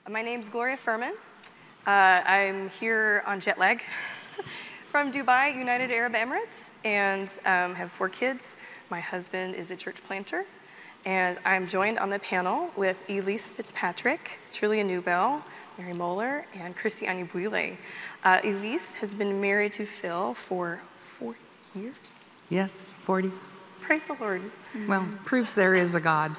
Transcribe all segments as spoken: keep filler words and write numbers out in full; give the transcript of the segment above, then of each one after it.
My name's Gloria Furman. Uh, I'm here on jet lag from Dubai, United Arab Emirates, and um, have four kids. My husband is a church planter, and I'm joined on the panel with Elise Fitzpatrick, Trillia Newbell, Mary Moeller, and Christy Anyabwile. Uh, Elise has been married to Phil for four years. Yes, forty. Praise the Lord. Well, proves there is a God.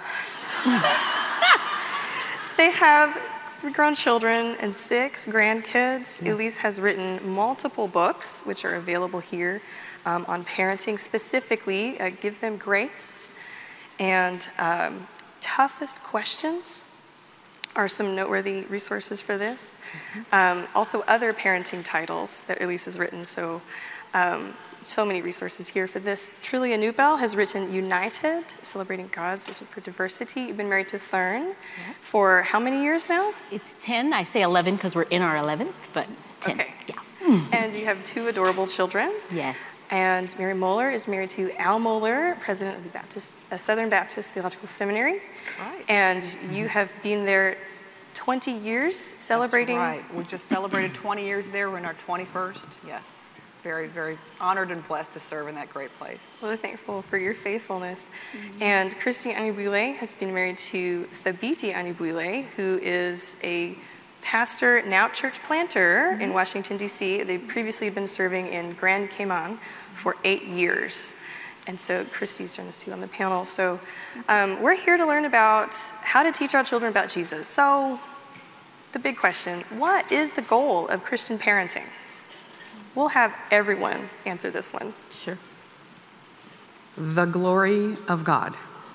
They have three grown children and six grandkids. Yes. Elise has written multiple books, which are available here um, on parenting, specifically uh, Give Them Grace, and um, Toughest Questions are some noteworthy resources for this. Mm-hmm. Um, also other parenting titles that Elise has written, so um, so many resources here for this. Trillia Newbell has written United, Celebrating God's Vision for Diversity. You've been married to Thurn yes. for how many years now? It's ten. I say eleven because we're in our eleventh, but ten. Okay. Yeah. And you have two adorable children. Yes. And Mary Moeller is married to Al Moeller, president of the Baptist, uh, Southern Baptist Theological Seminary. That's right. And mm-hmm. you have been there twenty years celebrating. That's right. We just celebrated twenty years there. We're in our twenty-first. Yes. Very, very honored and blessed to serve in that great place. Well, we're thankful for your faithfulness. Mm-hmm. And Christy Anyabwile has been married to Thabiti Anyabwile, who is a pastor, now church planter mm-hmm. in Washington, D C They've previously been serving in Grand Cayman for eight years. And so Christy's joined us too on the panel. So um, we're here to learn about how to teach our children about Jesus. So the big question, what is the goal of Christian parenting? We'll have everyone answer this one. Sure. The glory of God.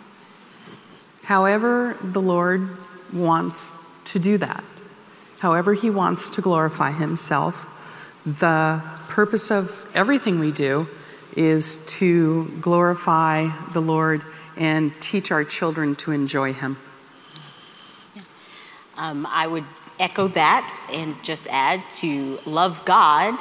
However the Lord wants to do that, however he wants to glorify himself, the purpose of everything we do is to glorify the Lord and teach our children to enjoy him. Yeah. Um, I would echo that and just add to love God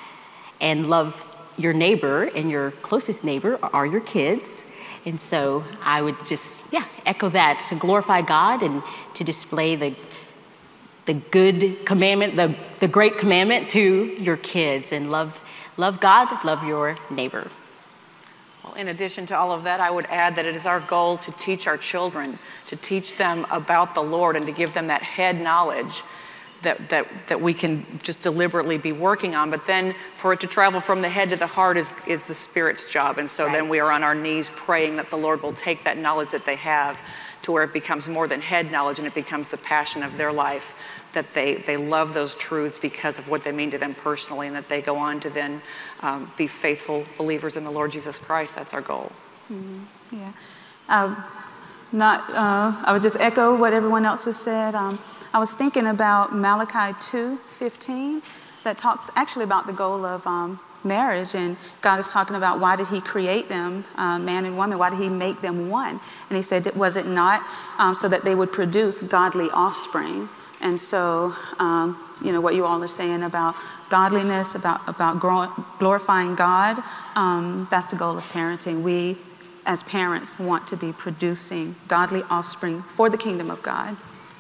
and love your neighbor, and your closest neighbor are your kids. And so I would just, yeah, echo that, to glorify God and to display the the good commandment, the, the great commandment to your kids, and love, love God, love your neighbor. Well, in addition to all of that, I would add that it is our goal to teach our children, to teach them about the Lord and to give them that head knowledge That, that, that we can just deliberately be working on. But then for it to travel from the head to the heart is, is the Spirit's job. And so right. then we are on our knees praying that the Lord will take that knowledge that they have to where it becomes more than head knowledge, and it becomes the passion of their life, that they, they love those truths because of what they mean to them personally, and that they go on to then um, be faithful believers in the Lord Jesus Christ. That's our goal. Mm-hmm. Yeah. Um, not, uh, I would just echo what everyone else has said. Um, I was thinking about Malachi two fifteen that talks actually about the goal of um, marriage, and God is talking about why did he create them, uh, man and woman, why did he make them one? And he said, was it not um, so that they would produce godly offspring? And so, um, you know, what you all are saying about godliness, about, about grow- glorifying God, um, that's the goal of parenting. We, as parents, want to be producing godly offspring for the kingdom of God.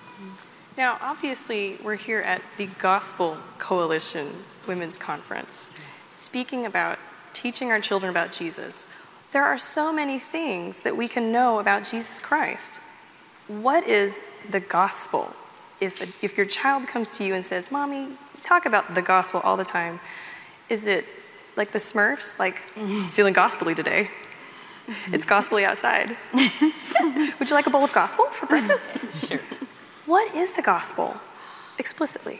Now, obviously, we're here at the Gospel Coalition Women's Conference, speaking about teaching our children about Jesus. There are so many things that we can know about Jesus Christ. What is the gospel? If, a, if your child comes to you and says, Mommy, you talk about the gospel all the time, is it like the Smurfs, like, mm-hmm. it's feeling gospel-y today? Mm-hmm. It's gospel-y outside. Would you like a bowl of gospel for breakfast? Sure. What is the gospel, explicitly?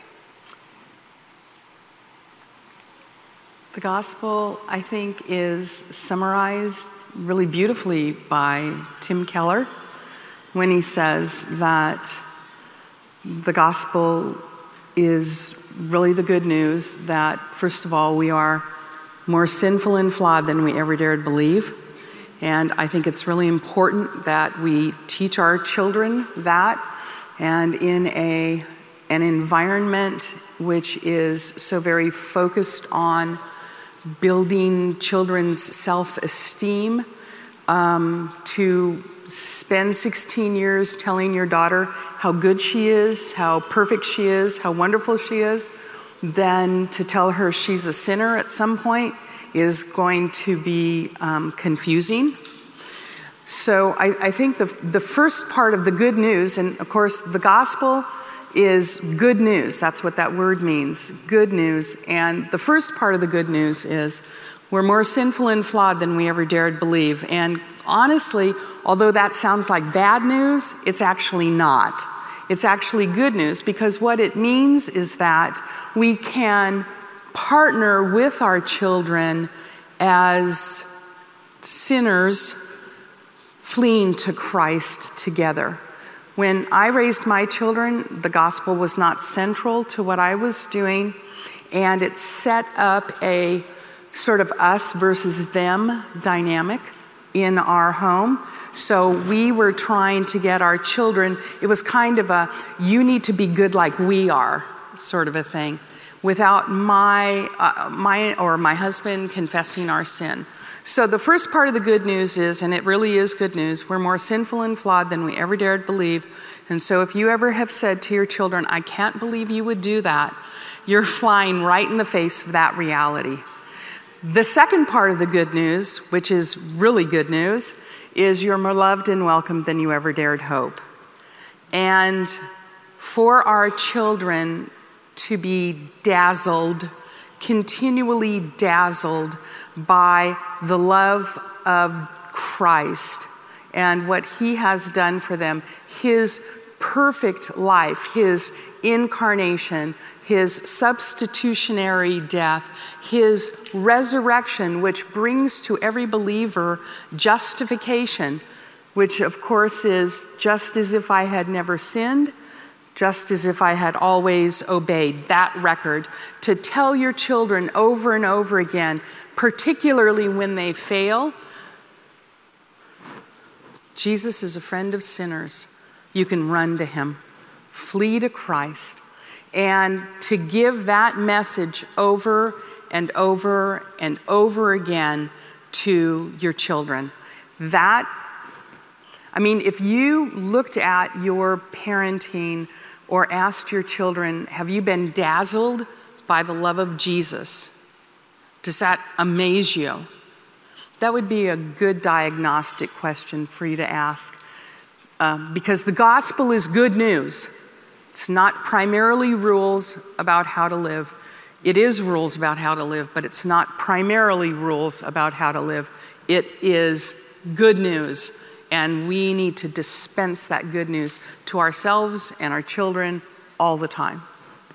The gospel, I think, is summarized really beautifully by Tim Keller when he says that the gospel is really the good news that, first of all, we are more sinful and flawed than we ever dared believe. And I think it's really important that we teach our children that, and in a an environment which is so very focused on building children's self-esteem, um, to spend sixteen years telling your daughter how good she is, how perfect she is, how wonderful she is, then to tell her she's a sinner at some point is going to be um, confusing. So I, I think the, the first part of the good news, and of course the gospel is good news. That's what that word means, good news. And the first part of the good news is we're more sinful and flawed than we ever dared believe. And honestly, although that sounds like bad news, it's actually not. It's actually good news, because what it means is that we can partner with our children as sinners fleeing to Christ together. When I raised my children, the gospel was not central to what I was doing, and it set up a sort of us versus them dynamic in our home. So we were trying to get our children, it was kind of a, you need to be good like we are, sort of a thing, without my, uh, my or my husband confessing our sin. So the first part of the good news is, and it really is good news, we're more sinful and flawed than we ever dared believe. And so if you ever have said to your children, I can't believe you would do that, you're flying right in the face of that reality. The second part of the good news, which is really good news, is you're more loved and welcomed than you ever dared hope. And for our children to be dazzled, continually dazzled by the love of Christ and what he has done for them, his perfect life, his incarnation, his substitutionary death, his resurrection, which brings to every believer justification, which of course is just as if I had never sinned, just as if I had always obeyed. That record, to tell your children over and over again, particularly when they fail, Jesus is a friend of sinners. You can run to him, flee to Christ, and to give that message over and over and over again to your children. That, I mean, if you looked at your parenting or asked your children, have you been dazzled by the love of Jesus? Does that amaze you? That would be a good diagnostic question for you to ask. Um, because the gospel is good news. It's not primarily rules about how to live. It is rules about how to live, but it's not primarily rules about how to live. It is good news, and we need to dispense that good news to ourselves and our children all the time.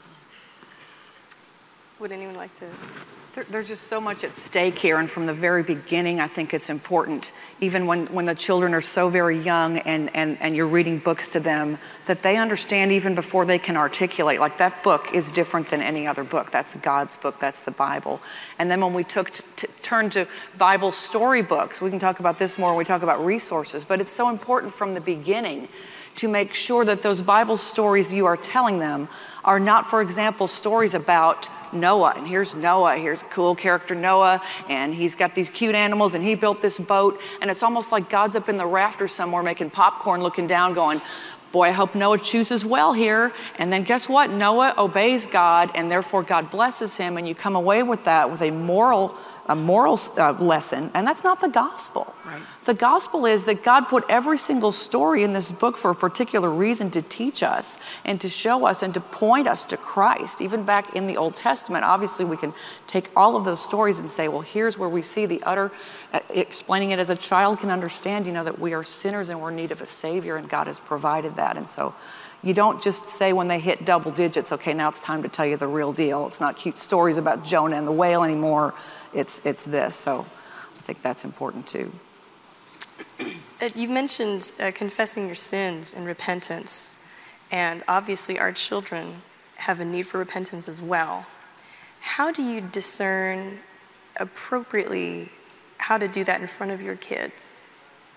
Would anyone like to? There, there's just so much at stake here, and from the very beginning, I think it's important, even when, when the children are so very young and, and, and you're reading books to them, that they understand even before they can articulate. Like, that book is different than any other book. That's God's book. That's the Bible. And then when we took t- t- turn to Bible storybooks, we can talk about this more when we talk about resources, but it's so important from the beginning to make sure that those Bible stories you are telling them are not, for example, stories about Noah. And here's Noah, here's a cool character Noah, and he's got these cute animals, and he built this boat. And it's almost like God's up in the rafters somewhere making popcorn, looking down, going, boy, I hope Noah chooses well here. And then guess what? Noah obeys God, and therefore God blesses him, and you come away with that with a moral a moral uh, lesson, and that's not the gospel. Right. The gospel is that God put every single story in this book for a particular reason, to teach us and to show us and to point us to Christ. Even back in the Old Testament, obviously we can take all of those stories and say, well, here's where we see the utter, uh, explaining it as a child can understand, you know, that we are sinners and we're in need of a Savior, and God has provided that. And so you don't just say when they hit double digits, okay, now it's time to tell you the real deal. It's not cute stories about Jonah and the whale anymore. It's it's this. So I think that's important too. Uh, you mentioned uh, confessing your sins and repentance, and obviously our children have a need for repentance as well. How do you discern appropriately how to do that in front of your kids?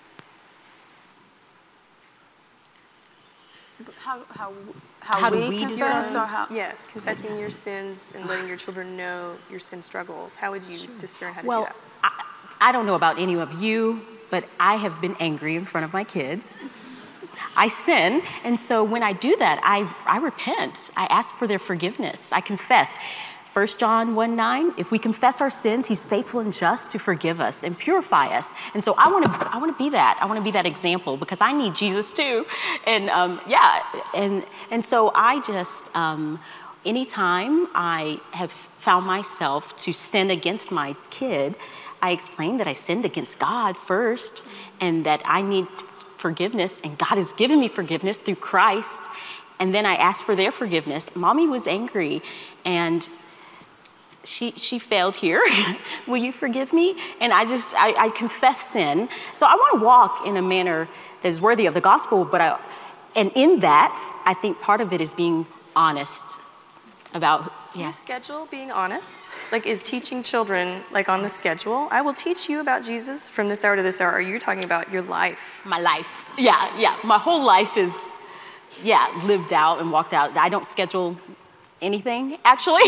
How, how, how, How do we we confess, discern? or how? Yes, confessing your sins and letting your children know your sin struggles. How would you discern how to Well, do that? I, I don't know about any of you, but I have been angry in front of my kids. I sin, and so when I do that, I, I repent. I ask for their forgiveness. I confess. First John one nine, if we confess our sins, he's faithful and just to forgive us and purify us. And so I want to I want to be that. I want to be that example because I need Jesus too. And um, yeah, and and so I just, um, anytime I have found myself to sin against my kid, I explain that I sinned against God first and that I need forgiveness, and God has given me forgiveness through Christ. And then I ask for their forgiveness. Mommy was angry, and she she failed here. Will you forgive me? And I just, I, I confess sin. So I want to walk in a manner that is worthy of the gospel, but I, and in that, I think part of it is being honest about, Do yeah. you schedule being honest? Like, is teaching children like on the schedule? I will teach you about Jesus from this hour to this hour. Or you're talking about your life? My life. Yeah, yeah. My whole life is, yeah, lived out and walked out. I don't schedule anything, actually.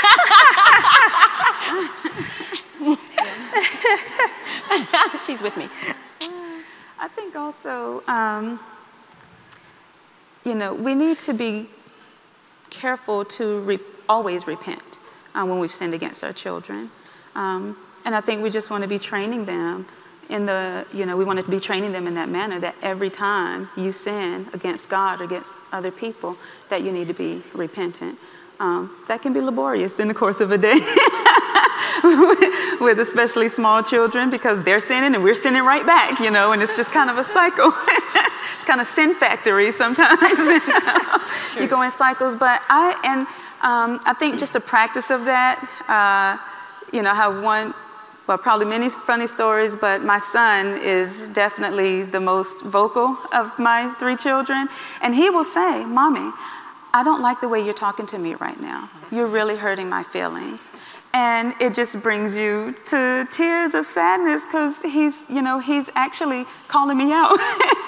She's with me. I think also, um, you know, we need to be careful to re- always repent uh, when we've sinned against our children. Um, and I think we just want to be training them in the, you know, we want to be training them in that manner that every time you sin against God or against other people, that you need to be repentant. Um, that can be laborious in the course of a day with especially small children because they're sinning and we're sinning right back, you know, and it's just kind of a cycle. It's kind of sin factory sometimes. You know? Sure. You go in cycles, but I, and um, I think just a practice of that, uh, you know, I have one, well, probably many funny stories, but my son is definitely the most vocal of my three children. And he will say, Mommy, I don't like the way you're talking to me right now. You're really hurting my feelings. And it just brings you to tears of sadness because he's, you know, he's actually calling me out.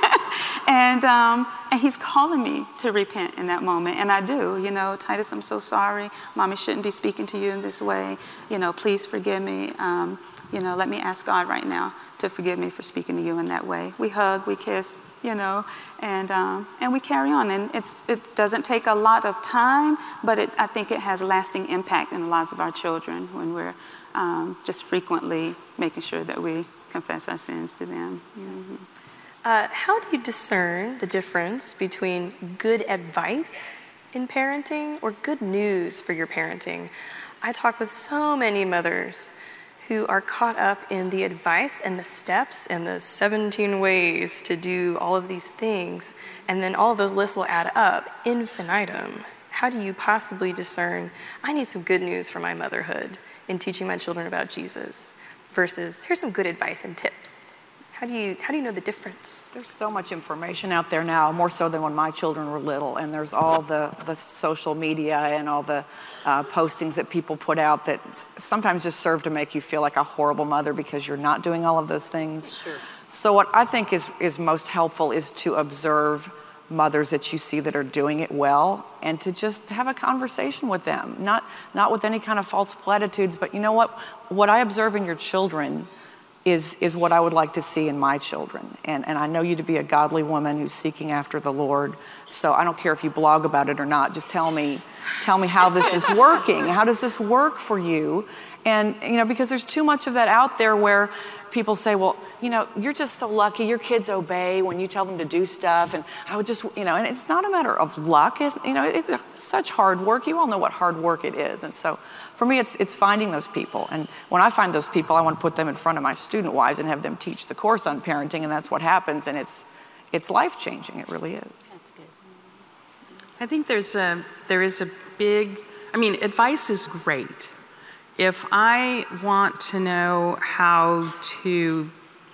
and, um, and he's calling me to repent in that moment. And I do, you know, Titus, I'm so sorry. Mommy shouldn't be speaking to you in this way. You know, please forgive me. Um, you know, let me ask God right now to forgive me for speaking to you in that way. We hug, we kiss, you know, and um, and we carry on. And it's it doesn't take a lot of time, but it, I think it has lasting impact in the lives of our children when we're um, just frequently making sure that we confess our sins to them. Mm-hmm. Uh, how do you discern the difference between good advice in parenting or good news for your parenting? I talk with so many mothers who are caught up in the advice and the steps and the seventeen ways to do all of these things, and then all of those lists will add up infinitum. How do you possibly discern, I need some good news for my motherhood in teaching my children about Jesus, versus here's some good advice and tips? How do you how do you know the difference? There's so much information out there now, more so than when my children were little. And there's all the, the social media and all the uh, postings that people put out that sometimes just serve to make you feel like a horrible mother because you're not doing all of those things. Sure. So what I think is, is most helpful is to observe mothers that you see that are doing it well and to just have a conversation with them. Not, not with any kind of false platitudes, but you know what? What I observe in your children is, is what I would like to see in my children. And, and I know you to be a godly woman who's seeking after the Lord. So I don't care if you blog about it or not. Just tell me, tell me how this is working. How does this work for you? And, you know, because there's too much of that out there where people say, well, you know, you're just so lucky. Your kids obey when you tell them to do stuff. And I would just, you know, and it's not a matter of luck. It's, you know, it's a, such hard work. You all know what hard work it is. And so for me, it's it's finding those people. And when I find those people, I want to put them in front of my student wives and have them teach the course on parenting. And that's what happens. And it's it's life-changing. It really is. That's good. I think there's a there is a big, I mean, advice is great. If I want to know how to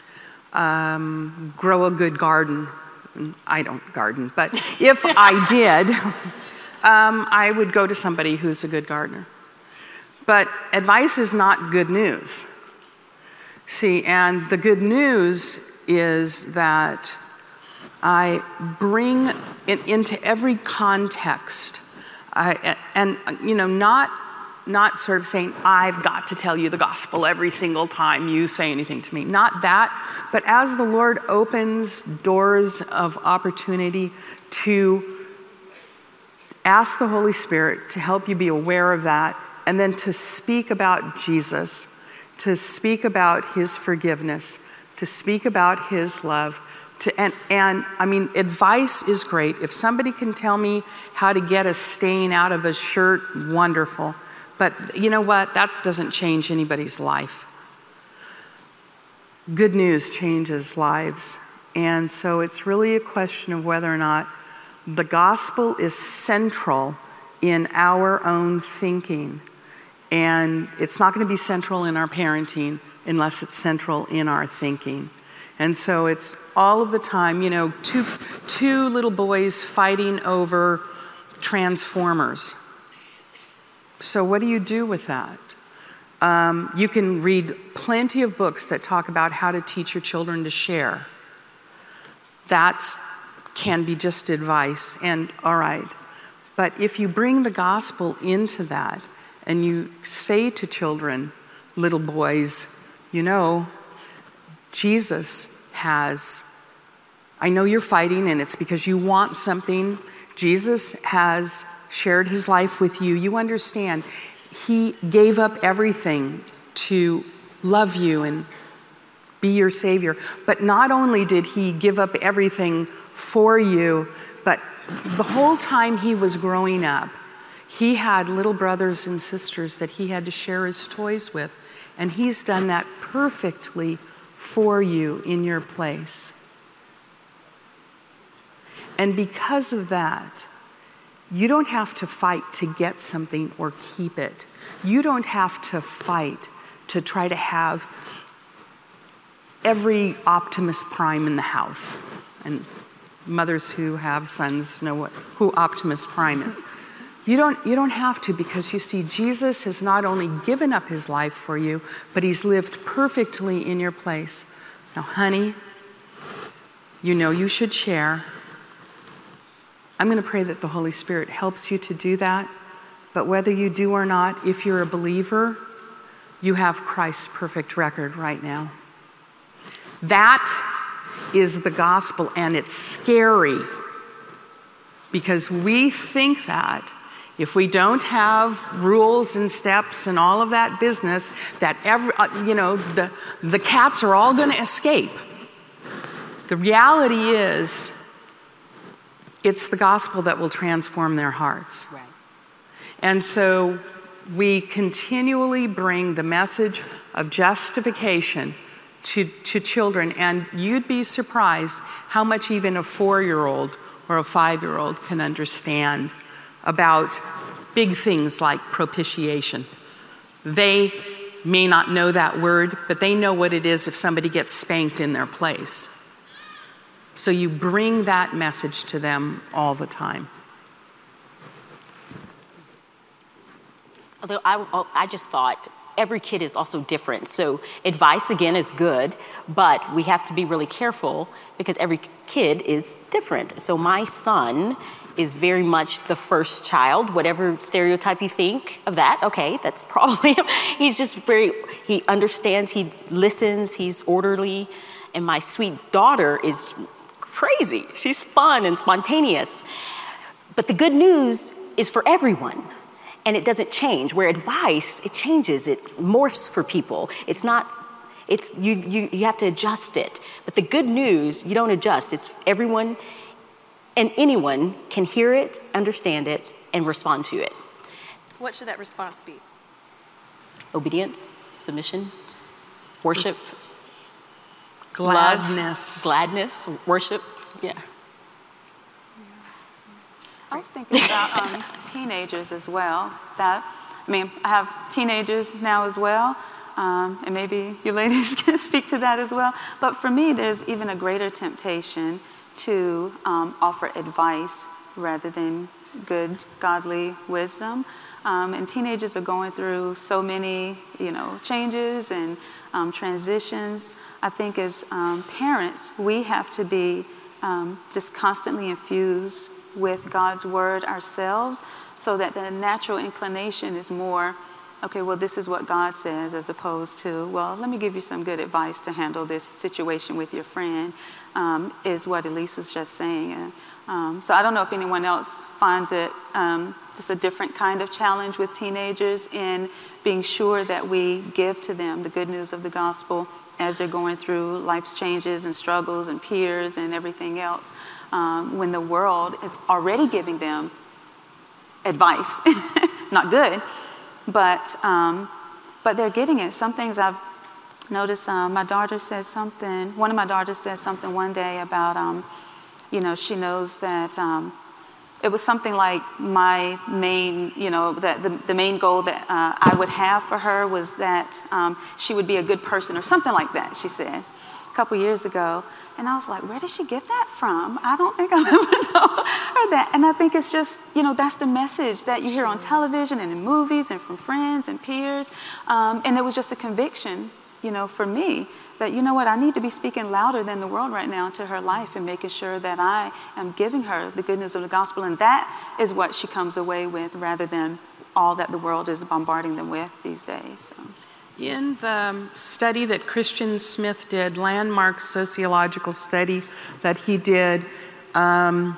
um, grow a good garden, I don't garden, but if I did, um, I would go to somebody who's a good gardener. But advice is not good news. See, and the good news is that I bring it into every context, I, and, you know, not not sort of saying, I've got to tell you the gospel every single time you say anything to me. Not that, but as the Lord opens doors of opportunity to ask the Holy Spirit to help you be aware of that, and then to speak about Jesus, to speak about his forgiveness, to speak about his love. To, and, and I mean, advice is great. If somebody can tell me how to get a stain out of a shirt, wonderful. But you know what? That doesn't change anybody's life. Good news changes lives. And so it's really a question of whether or not the gospel is central in our own thinking. And it's not going to be central in our parenting unless it's central in our thinking. And so it's all of the time, you know, two, two little boys fighting over Transformers. So what do you do with that? Um, you can read plenty of books that talk about how to teach your children to share. That can be just advice, and all right. But if you bring the gospel into that, and you say to children, little boys, you know, Jesus has, I know you're fighting and it's because you want something. Jesus has shared his life with you. You understand, he gave up everything to love you and be your Savior. But not only did he give up everything for you, but the whole time he was growing up, he had little brothers and sisters that he had to share his toys with. And he's done that perfectly for you in your place. And because of that, you don't have to fight to get something or keep it. You don't have to fight to try to have every Optimus Prime in the house. And mothers who have sons know what, who Optimus Prime is. You don't, you don't have to, because you see, Jesus has not only given up his life for you, but he's lived perfectly in your place. Now, honey, you know you should share. I'm going to pray that the Holy Spirit helps you to do that. But whether you do or not, if you're a believer, you have Christ's perfect record right now. That is the gospel, and it's scary because we think that if we don't have rules and steps and all of that business, that every, uh, you know, the, the cats are all going to escape. The reality is, it's the gospel that will transform their hearts. Right. And so we continually bring the message of justification to, to children, and you'd be surprised how much even a four-year-old or a five-year-old can understand about big things like propitiation. They may not know that word, but they know what it is if somebody gets spanked in their place. So you bring that message to them all the time. Although I, I just thought every kid is also different. So advice, again, is good, but we have to be really careful because every kid is different. So my son is very much the first child, whatever stereotype you think of that, okay, that's probably him. He's just very, he understands, he listens, he's orderly. And my sweet daughter is crazy. She's fun and spontaneous. But the good news is for everyone. And it doesn't change. Where advice, it changes, it morphs for people. It's not, it's, you, you, you have to adjust it. But the good news, you don't adjust. It's everyone and anyone can hear it, understand it, and respond to it. What should that response be? Obedience, submission, worship, Gladness. love, gladness, worship, yeah. I was thinking about um, teenagers as well. That, I mean, I have teenagers now as well, um, and maybe you ladies can speak to that as well. But for me, there's even a greater temptation to um, offer advice rather than good, godly wisdom. Um, and teenagers are going through so many, you know, changes and um, transitions. I think as um, parents, we have to be um, just constantly infused with God's word ourselves, so that the natural inclination is more okay, well, this is what God says, as opposed to, well, let me give you some good advice to handle this situation with your friend, um, is what Elise was just saying. And, um, so I don't know if anyone else finds it um, just a different kind of challenge with teenagers in being sure that we give to them the good news of the gospel as they're going through life's changes and struggles and peers and everything else, um, when the world is already giving them advice, not good, but um, but they're getting it. Some things I've noticed, um, my daughter says something, one of my daughters said something one day about, um, you know, she knows that um, it was something like my main, you know, that the, the main goal that uh, I would have for her was that um, she would be a good person or something like that, she said, a couple years ago. And I was like, where did she get that from? I don't think I've ever told her that. And I think it's just, you know, that's the message that you hear on television and in movies and from friends and peers. Um, and it was just a conviction, you know, for me that, you know what, I need to be speaking louder than the world right now to her life and making sure that I am giving her the good news of the gospel. And that is what she comes away with rather than all that the world is bombarding them with these days. So. In the study that Christian Smith did, landmark sociological study that he did, um,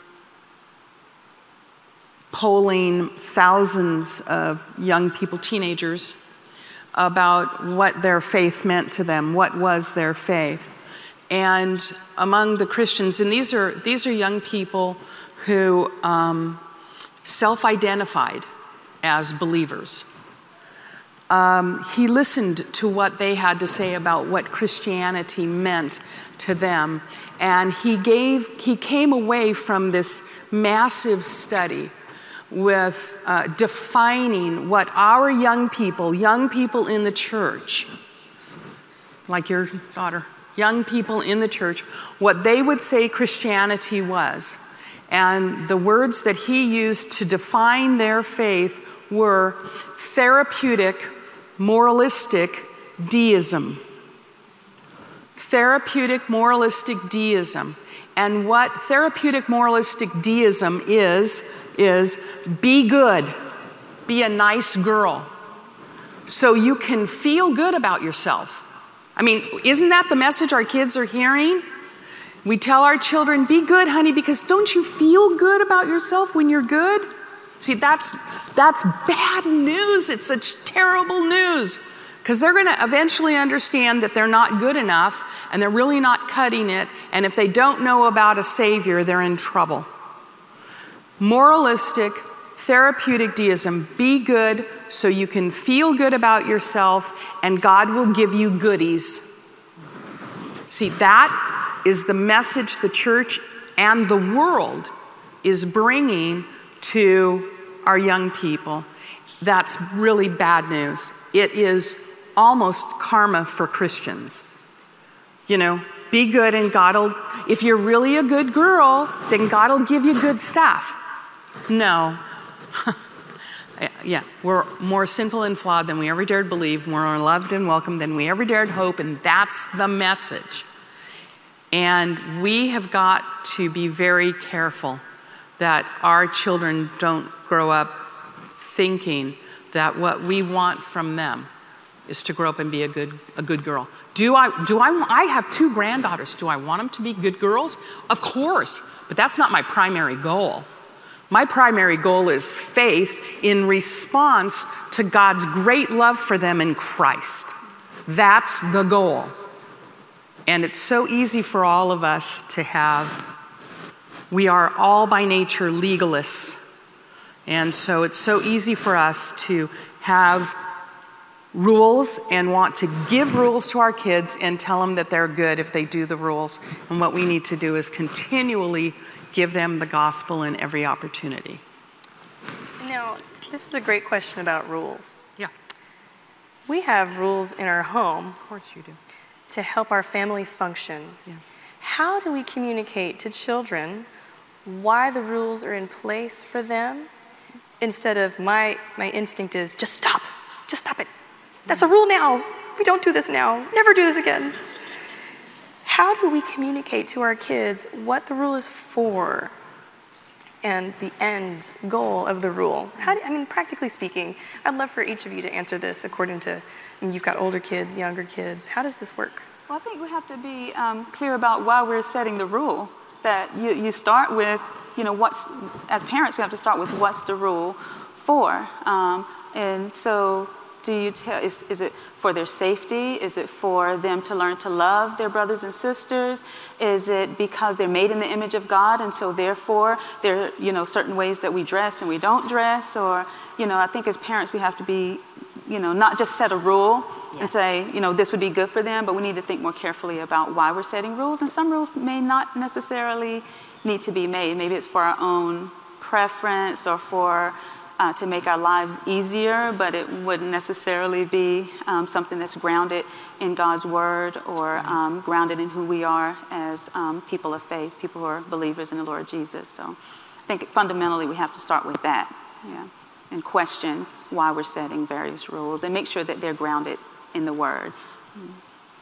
polling thousands of young people, teenagers, about what their faith meant to them, what was their faith. And among the Christians, and these are, these are young people who um, self-identified as believers. Um, he listened to what they had to say about what Christianity meant to them. And he gave, he came away from this massive study with uh, defining what our young people, young people in the church, like your daughter, young people in the church, what they would say Christianity was. And the words that he used to define their faith were therapeutic, moralistic deism. Therapeutic, moralistic deism. And what therapeutic, moralistic deism is, is be good, be a nice girl, so you can feel good about yourself. I mean, isn't that the message our kids are hearing? We tell our children, be good, honey, because don't you feel good about yourself when you're good? See, that's, that's bad news. It's such terrible news, because they're going to eventually understand that they're not good enough and they're really not cutting it. And if they don't know about a Savior, they're in trouble. Moralistic, therapeutic deism. Be good so you can feel good about yourself and God will give you goodies. See, that is the message the church and the world is bringing to our young people. That's really bad news. It is almost karma for Christians. You know, be good and God will, if you're really a good girl, then God will give you good stuff. No. Yeah, we're more sinful and flawed than we ever dared believe. We're more loved and welcome than we ever dared hope, and that's the message. And we have got to be very careful that our children don't grow up thinking that what we want from them is to grow up and be a good, a good girl. Do I, do I, I have two granddaughters. Do I want them to be good girls? Of course, but that's not my primary goal. My primary goal is faith in response to God's great love for them in Christ. That's the goal. And it's so easy for all of us to have, we are all by nature legalists. And so it's so easy for us to have rules and want to give rules to our kids and tell them that they're good if they do the rules. And what we need to do is continually give them the gospel in every opportunity. Now, this is a great question about rules. Yeah. We have rules in our home. Of course you do. To help our family function. Yes. How do we communicate to children why the rules are in place for them instead of my, my instinct is just stop, just stop it. That's a rule now. We don't do this now. Never do this again. How do we communicate to our kids what the rule is for and the end goal of the rule? How do, I mean, practically speaking, I'd love for each of you to answer this according to, I mean, you've got older kids, younger kids. How does this work? Well, I think we have to be um, clear about why we're setting the rule. That you, you start with, you know, what's, as parents, we have to start with what's the rule for. Um, and so do you tell, is, is it for their safety? Is it for them to learn to love their brothers and sisters? Is it because they're made in the image of God and so therefore there are, you know, certain ways that we dress and we don't dress? Or, you know, I think as parents we have to be, you know, not just set a rule yeah. and say, you know, this would be good for them, but we need to think more carefully about why we're setting rules. And some rules may not necessarily need to be made. Maybe it's for our own preference or for Uh, to make our lives easier, but it wouldn't necessarily be um, something that's grounded in God's word or um, grounded in who we are as um, people of faith, people who are believers in the Lord Jesus. So I think fundamentally we have to start with that, yeah, and question why we're setting various rules and make sure that they're grounded in the word. Mm.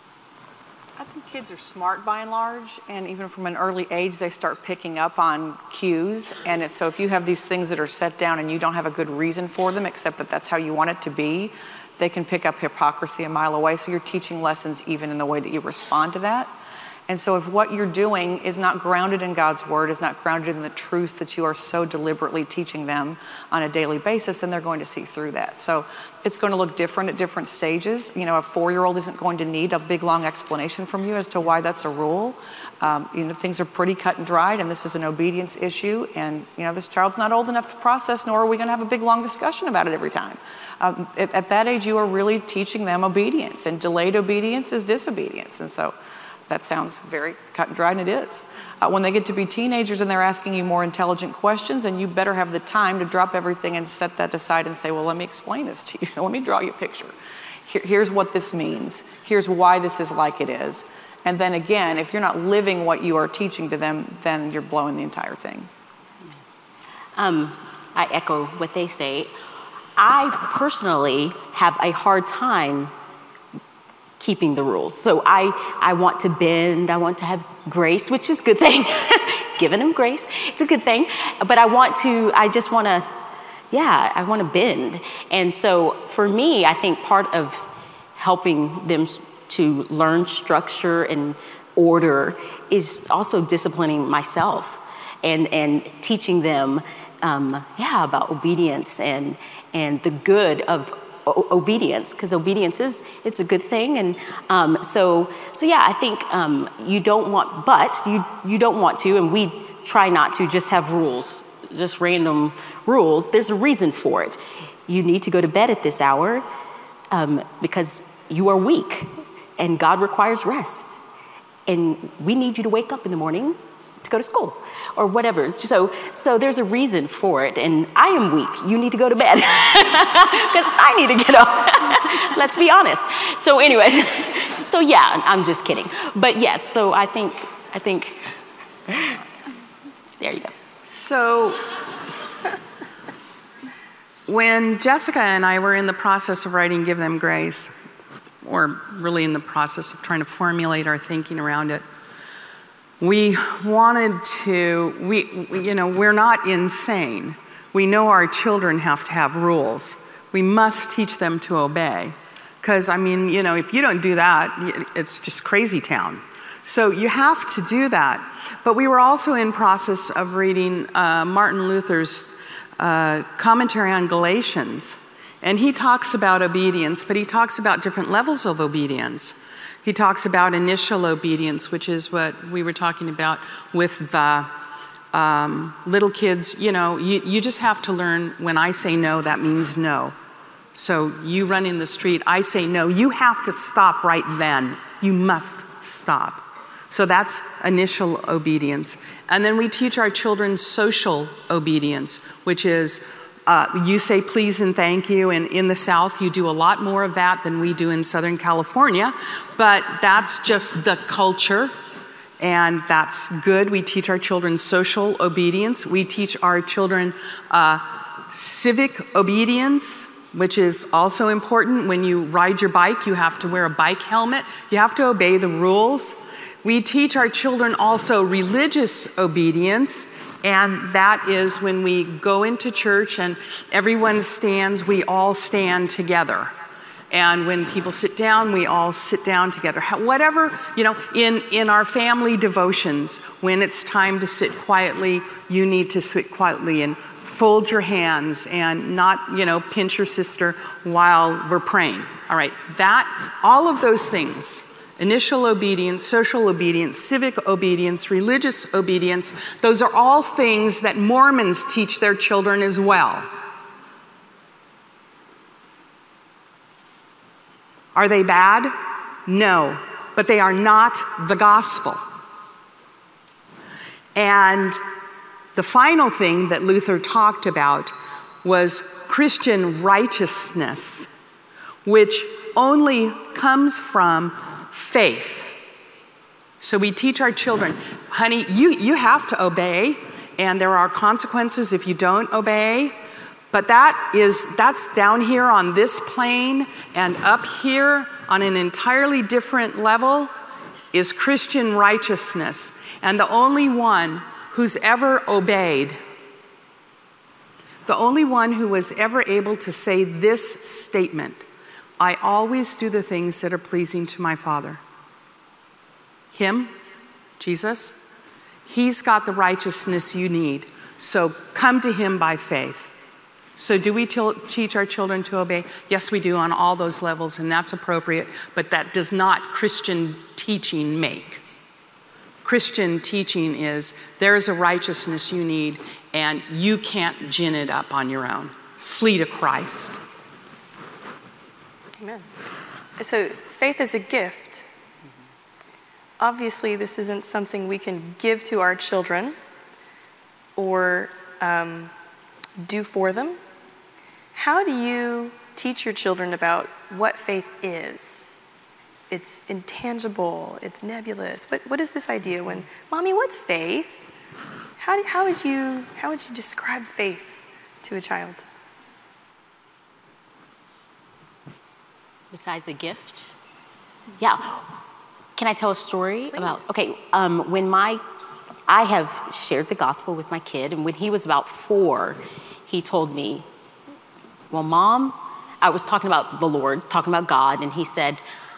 I think kids are smart by and large, and even from an early age, they start picking up on cues. And it's, so if you have these things that are set down and you don't have a good reason for them, except that that's how you want it to be, they can pick up hypocrisy a mile away. So you're teaching lessons even in the way that you respond to that. And so if what you're doing is not grounded in God's word, is not grounded in the truths that you are so deliberately teaching them on a daily basis, then they're going to see through that. So it's going to look different at different stages. You know, a four-year-old isn't going to need a big, long explanation from you as to why that's a rule. Um, you know, things are pretty cut and dried, and this is an obedience issue. And, you know, this child's not old enough to process, nor are we going to have a big, long discussion about it every time. Um, at, at that age, you are really teaching them obedience, and delayed obedience is disobedience. And so that sounds very cut and dried, and it is. Uh, when they get to be teenagers and they're asking you more intelligent questions, and you better have the time to drop everything and set that aside and say, well, let me explain this to you. Let me draw you a picture. Here, here's what this means. Here's why this is like it is. And then again, if you're not living what you are teaching to them, then you're blowing the entire thing. Um, I echo what they say. I personally have a hard time keeping the rules. So I, I want to bend, I want to have grace, which is a good thing. Giving them grace, it's a good thing. But I want to, I just want to, yeah, I want to bend. And so for me, I think part of helping them to learn structure and order is also disciplining myself and, and teaching them, um, yeah, about obedience and, and the good of O- obedience, because obedience is, it's a good thing. And um, so, so yeah, I think um, you don't want, but you, you don't want to, and we try not to just have rules, just random rules. There's a reason for it. You need to go to bed at this hour um, because you are weak and God requires rest. And we need you to wake up in the morning to go to school or whatever. So, so there's a reason for it. And I am weak. You need to go to bed because I need to get up. Let's be honest. So anyway, so yeah, I'm just kidding. But yes, so I think, I think, there you go. So when Jessica and I were in the process of writing Give Them Grace, or really in the process of trying to formulate our thinking around it, we wanted to, we, you know, we're not insane. We know our children have to have rules. We must teach them to obey. Because, I mean, you know, if you don't do that, it's just crazy town. So you have to do that. But we were also in process of reading uh, Martin Luther's uh, commentary on Galatians. And he talks about obedience, but he talks about different levels of obedience. He talks about initial obedience, which is what we were talking about with the um, little kids. You know, you, you just have to learn when I say no, that means no. So you run in the street, I say no, you have to stop right then. You must stop. So that's initial obedience. And then we teach our children social obedience, which is Uh, you say please and thank you, and in the South you do a lot more of that than we do in Southern California, but that's just the culture, and that's good. We teach our children social obedience. We teach our children uh, civic obedience, which is also important. When you ride your bike, you have to wear a bike helmet. You have to obey the rules. We teach our children also religious obedience, And that is when we go into church and everyone stands, we all stand together. And when people sit down, we all sit down together. Whatever, you know, in, in our family devotions, when it's time to sit quietly, you need to sit quietly and fold your hands and not, you know, pinch your sister while we're praying. All right, that, all of those things, initial obedience, social obedience, civic obedience, religious obedience, those are all things that Mormons teach their children as well. Are they bad? No, but they are not the gospel. And the final thing that Luther talked about was Christian righteousness, which only comes from faith. So we teach our children, honey, you, you have to obey, and there are consequences if you don't obey. But that is, that's down here on this plane, and up here on an entirely different level is Christian righteousness. And the only one who's ever obeyed, the only one who was ever able to say this statement, I always do the things that are pleasing to my Father. Him, Jesus, he's got the righteousness you need. So come to him by faith. So do we t- teach our children to obey? Yes, we do on all those levels, and that's appropriate, but that does not Christian teaching make. Christian teaching is there's a righteousness you need, and you can't gin it up on your own. Flee to Christ. Amen. So faith is a gift. Obviously, this isn't something we can give to our children or um, do for them. How do you teach your children about what faith is? It's intangible, it's nebulous. What, what is this idea when, Mommy, what's faith? How, do, how, would you, how would you describe faith to a child? Besides a gift? Yeah. Can I tell a story Please. about, okay, um, when my, I have shared the gospel with my kid, and when he was about four, he told me, well, Mom, I was talking about the Lord, talking about God, and he said,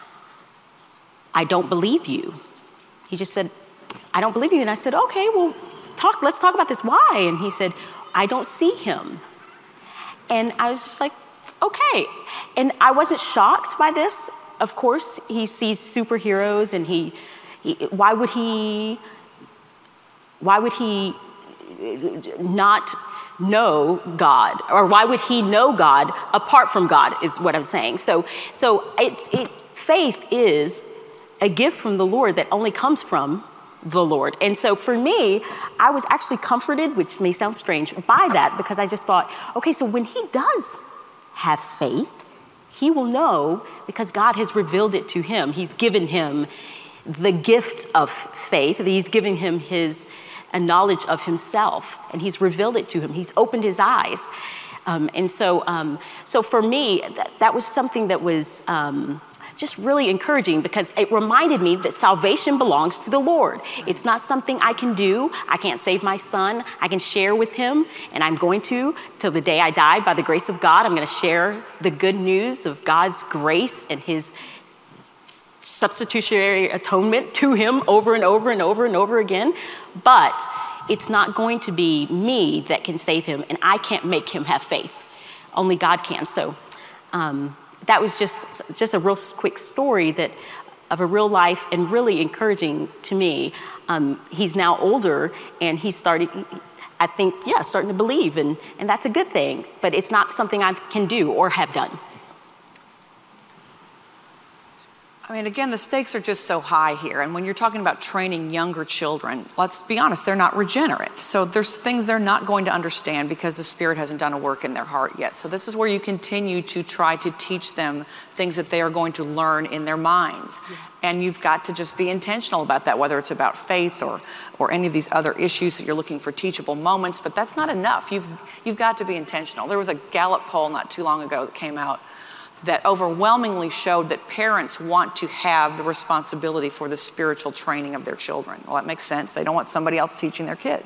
I don't believe you. He just said, I don't believe you. And I said, okay, well, talk. let's talk about this. Why? And he said, I don't see him. And I was just like, okay. And I wasn't shocked by this. Of course, he sees superheroes, and he, he why would he, why would he not know God, or why would he know God apart from God is what I'm saying. So, so it, it, faith is a gift from the Lord that only comes from the Lord. And so for me, I was actually comforted, which may sound strange, by that, because I just thought, okay, so when he does have faith, he will know because God has revealed it to him. He's given him the gift of faith. He's given him his a knowledge of himself, and he's revealed it to him. He's opened his eyes. Um, and so um, so for me, that, that was something that was um, just really encouraging, because it reminded me that salvation belongs to the Lord. It's not something I can do. I can't save my son. I can share with him, and I'm going to till the day I die. By the grace of God, I'm going to share the good news of God's grace and his substitutionary atonement to him over and over and over and over again. But it's not going to be me that can save him, and I can't make him have faith. Only God can. So um, that was just just a real quick story that of a real life, and really encouraging to me. Um, he's now older, and he's starting, I think, yeah, starting to believe, and, and that's a good thing. But it's not something I can do or have done. I mean, again, the stakes are just so high here. And when you're talking about training younger children, let's be honest, they're not regenerate. So there's things they're not going to understand because the Spirit hasn't done a work in their heart yet. So this is where you continue to try to teach them things that they are going to learn in their minds. Yeah. And you've got to just be intentional about that, whether it's about faith or or any of these other issues that you're looking for teachable moments. But that's not enough. You've, you've got to be intentional. There was a Gallup poll not too long ago that came out that overwhelmingly showed that parents want to have the responsibility for the spiritual training of their children. Well, that makes sense. They don't want somebody else teaching their kids.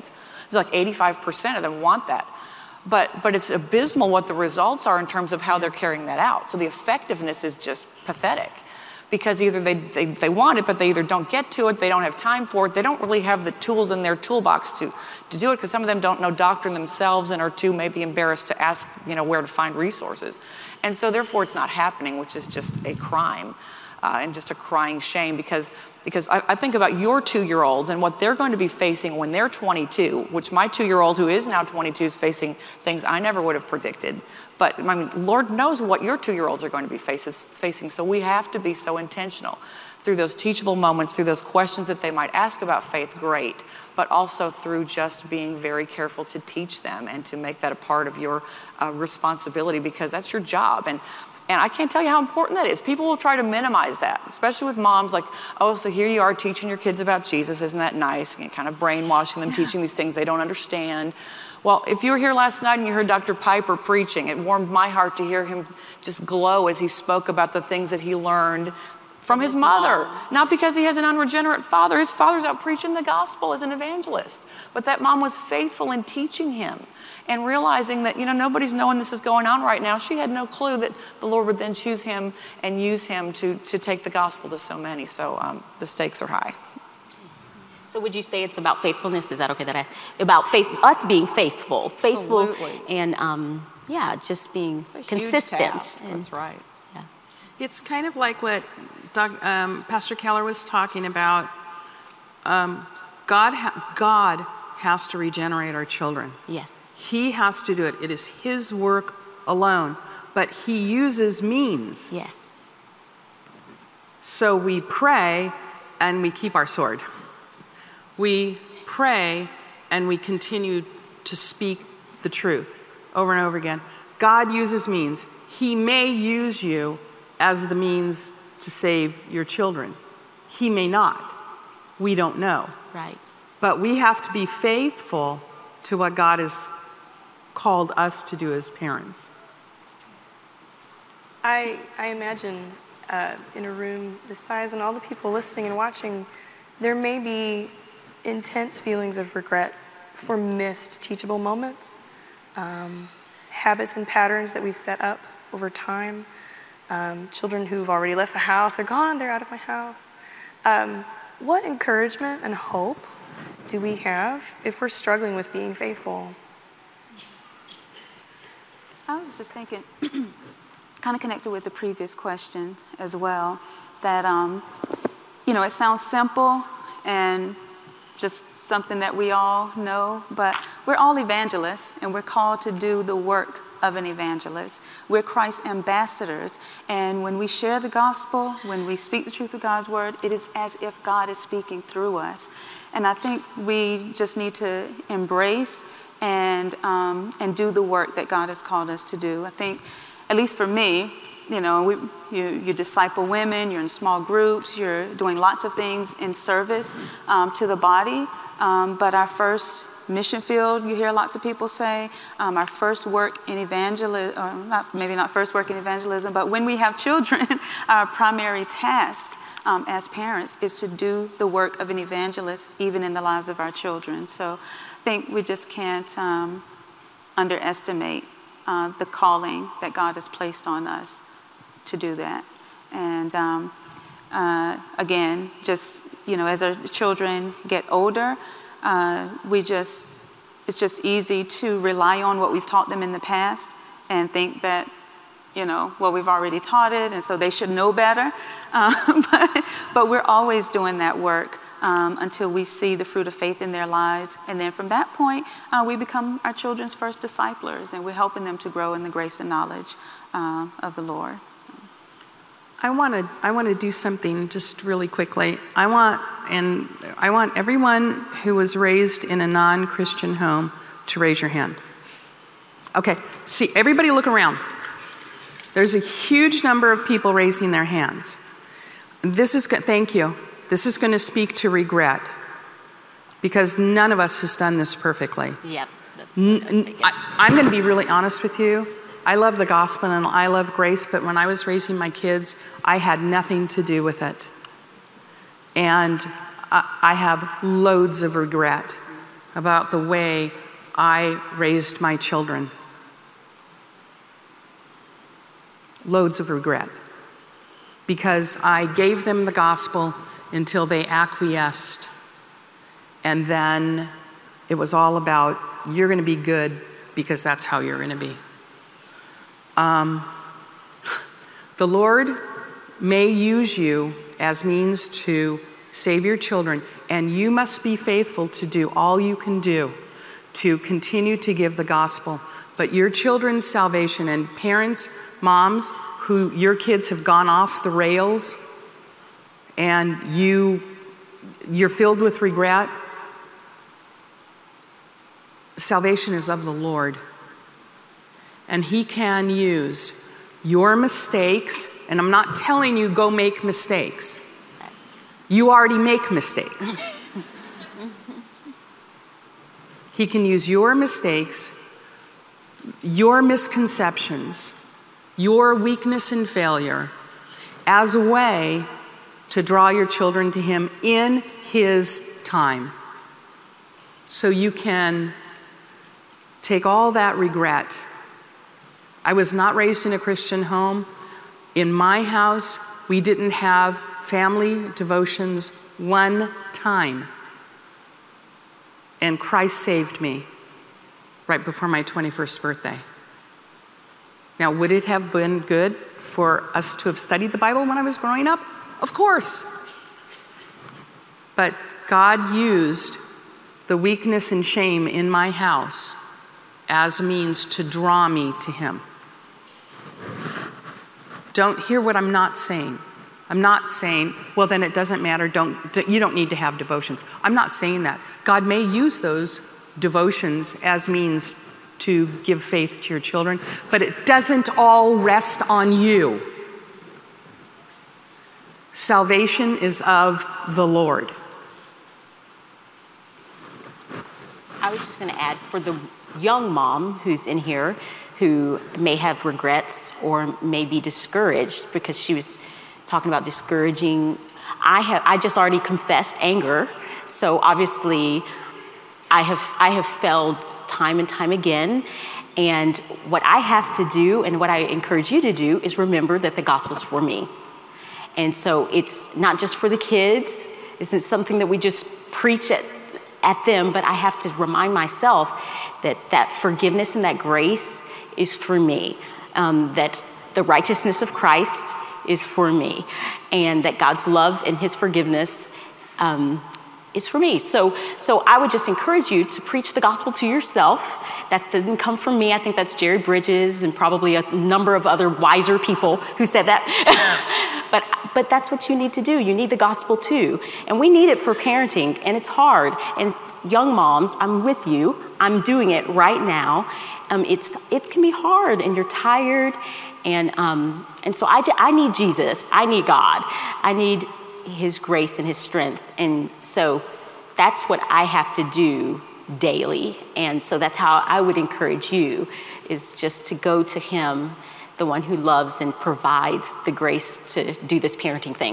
It's like eighty-five percent of them want that. But, but it's abysmal what the results are in terms of how they're carrying that out. So the effectiveness is just pathetic, because either they, they, they want it, but they either don't get to it, they don't have time for it, they don't really have the tools in their toolbox to, to do it, because some of them don't know doctrine themselves and are too maybe embarrassed to ask, you know, where to find resources. And so therefore it's not happening, which is just a crime. Uh, and just a crying shame, because because I, I think about your two-year-olds and what they're going to be facing when they're twenty-two, which my two-year-old who is now twenty-two is facing things I never would have predicted. But I mean, Lord knows what your two-year-olds are going to be faces, facing. So we have to be so intentional through those teachable moments, through those questions that they might ask about faith, great, but also through just being very careful to teach them and to make that a part of your uh, responsibility, because that's your job. And And I can't tell you how important that is. People will try to minimize that, especially with moms like, oh, so here you are teaching your kids about Jesus. Isn't that nice? And kind of brainwashing them, teaching these things they don't understand. Well, if you were here last night and you heard Doctor Piper preaching, it warmed my heart to hear him just glow as he spoke about the things that he learned from his mother. Not because he has an unregenerate father. His father's out preaching the gospel as an evangelist. But that mom was faithful in teaching him and realizing that, you know, nobody's knowing this is going on right now. She had no clue that the Lord would then choose him and use him to, to take the gospel to so many. So um, the stakes are high. So would you say it's about faithfulness? Is that okay that I, about faith, us being faithful, faithful, Absolutely. and um, yeah, just being It's a huge consistent. task. And- That's right. Yeah. It's kind of like what Doug, um, Pastor Keller was talking about. Um, God, ha- God has to regenerate our children. Yes. He has to do it. It is his work alone, but he uses means. Yes. So we pray and we keep our sword. We pray and we continue to speak the truth over and over again. God uses means. He may use you as the means to save your children. He may not. We don't know. Right. But we have to be faithful to what God has called us to do as parents. I, I imagine uh, in a room this size and all the people listening and watching, there may be intense feelings of regret for missed teachable moments, um, habits and patterns that we've set up over time, um, children who've already left the house, they're gone, they're out of my house. Um, what encouragement and hope do we have if we're struggling with being faithful? I was just thinking, kind of connected with the previous question as well, that, um, you know, it sounds simple and just something that we all know, but we're all evangelists and we're called to do the work of an evangelist. We're Christ's ambassadors, and when we share the gospel, when we speak the truth of God's word, it is as if God is speaking through us. And I think we just need to embrace and um, and do the work that God has called us to do. I think, at least for me, you know, we, you, you disciple women, you're in small groups, you're doing lots of things in service um, to the body. Um, but our first mission field, you hear lots of people say, um, our first work in evangelism, or not, maybe not first work in evangelism, but when we have children, our primary task um, as parents is to do the work of an evangelist, even in the lives of our children. So I think we just can't um, underestimate uh, the calling that God has placed on us to do that. And um, uh, again, just, you know, as our children get older, uh, we just, it's just easy to rely on what we've taught them in the past and think that, you know, well, we've already taught it, and so they should know better. Uh, but, but we're always doing that work um, until we see the fruit of faith in their lives. And then from that point, uh, we become our children's first disciplers, and we're helping them to grow in the grace and knowledge uh, of the Lord. So. I want to I want to do something just really quickly. I want and I want everyone who was raised in a non-Christian home to raise your hand. Okay, see, everybody look around. There's a huge number of people raising their hands. This is good. Thank you. This is going to speak to regret, because none of us has done this perfectly. Yep. That's N- n- I, I'm going to be really honest with you. I love the gospel and I love grace, but when I was raising my kids, I had nothing to do with it. And I, I have loads of regret about the way I raised my children. Loads of regret. Because I gave them the gospel until they acquiesced. And then it was all about, you're going to be good because that's how you're going to be. Um, the Lord may use you as means to save your children, and you must be faithful to do all you can do to continue to give the gospel. But your children's salvation, and parents, moms, who your kids have gone off the rails and you, you're filled with regret, salvation is of the Lord. And he can use your mistakes, and I'm not telling you go make mistakes. You already make mistakes. He can use your mistakes, your misconceptions, your weakness and failure as a way to draw your children to him in his time. So you can take all that regret. I was not raised in a Christian home. In my house, we didn't have family devotions one time. And Christ saved me right before my twenty-first birthday. Now, would it have been good for us to have studied the Bible when I was growing up? Of course. But God used the weakness and shame in my house as a means to draw me to him. Don't hear what I'm not saying. I'm not saying, well, then it doesn't matter. Don't, you don't need to have devotions. I'm not saying that. God may use those devotions as means to give faith to your children, but it doesn't all rest on you. Salvation is of the Lord. I was just going to add, for the young mom who's in here who may have regrets or may be discouraged, because she was talking about discouraging, I have I just already confessed anger, so obviously I have I have failed time and time again, and what I have to do and what I encourage you to do is remember that the gospel's for me. And so it's not just for the kids, it's not something that we just preach at, at them, but I have to remind myself that that forgiveness and that grace is for me, um, that the righteousness of Christ is for me, and that God's love and his forgiveness um, is for me. So, so I would just encourage you to preach the gospel to yourself. That didn't come from me. I think that's Jerry Bridges and probably a number of other wiser people who said that. but, but that's what you need to do. You need the gospel too. And we need it for parenting, and it's hard. And young moms, I'm with you. I'm doing it right now. Um, it's, it can be hard, and you're tired. And, um, and so I, I need Jesus. I need God. I need his grace and his strength. And so that's what I have to do daily. And so that's how I would encourage you, is just to go to him, the one who loves and provides the grace to do this parenting thing.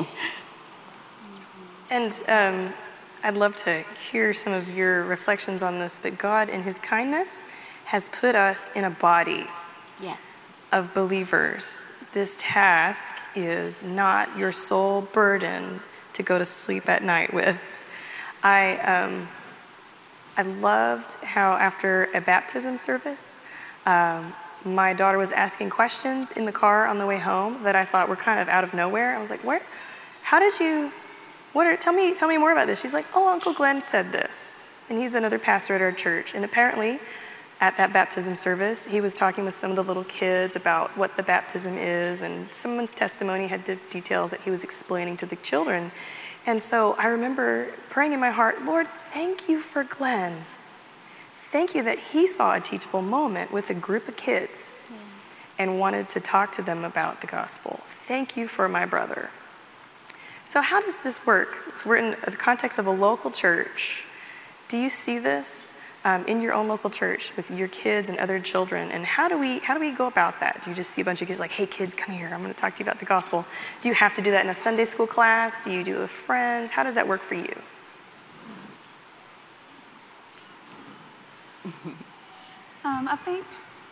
And um, I'd love to hear some of your reflections on this, but God in his kindness has put us in a body Yes. of believers. This task is not your sole burden to go to sleep at night with. I um, I loved how after a baptism service, um, my daughter was asking questions in the car on the way home that I thought were kind of out of nowhere. I was like, "Where? How did you? What are? Tell me, tell me more about this." She's like, "Oh, Uncle Glenn said this, and he's another pastor at our church, and apparently." At that baptism service, he was talking with some of the little kids about what the baptism is, and someone's testimony had de- details that he was explaining to the children. And so I remember praying in my heart, Lord, thank you for Glenn. Thank you that he saw a teachable moment with a group of kids yeah. and wanted to talk to them about the gospel. Thank you for my brother. So how does this work? We're in the context of a local church. Do you see this? Um, in your own local church with your kids and other children, and how do we how do we go about that? Do you just see a bunch of kids like, hey kids, come here, I'm going to talk to you about the gospel? Do you have to do that in a Sunday school class? Do you do it with friends? How does that work for you? Um, I think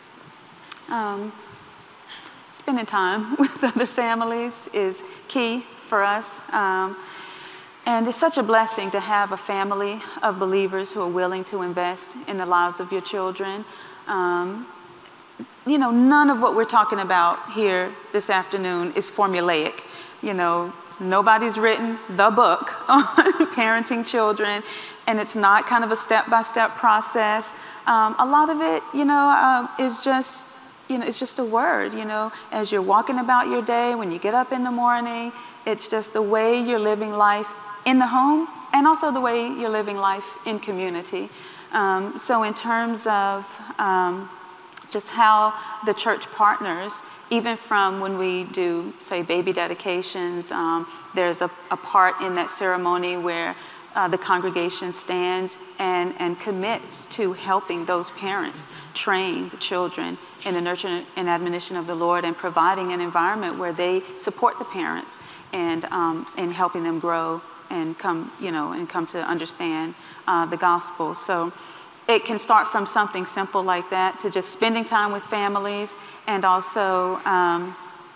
um, spending time with other families is key for us. Um, and it's such a blessing to have a family of believers who are willing to invest in the lives of your children. Um, you know, none of what we're talking about here this afternoon is formulaic. You know, nobody's written the book on parenting children, and it's not kind of a step-by-step process. Um, a lot of it, you know, uh, is just, you know, it's just a word, you know, as you're walking about your day, when you get up in the morning, it's just the way you're living life in the home and also the way you're living life in community. Um, so in terms of um, just how the church partners, even from when we do, say, baby dedications, um, there's a, a part in that ceremony where uh, the congregation stands and, and commits to helping those parents train the children in the nurture and admonition of the Lord and providing an environment where they support the parents and, um, and helping them grow and come, you know, and come to understand uh, the gospel. So it can start from something simple like that to just spending time with families and also um,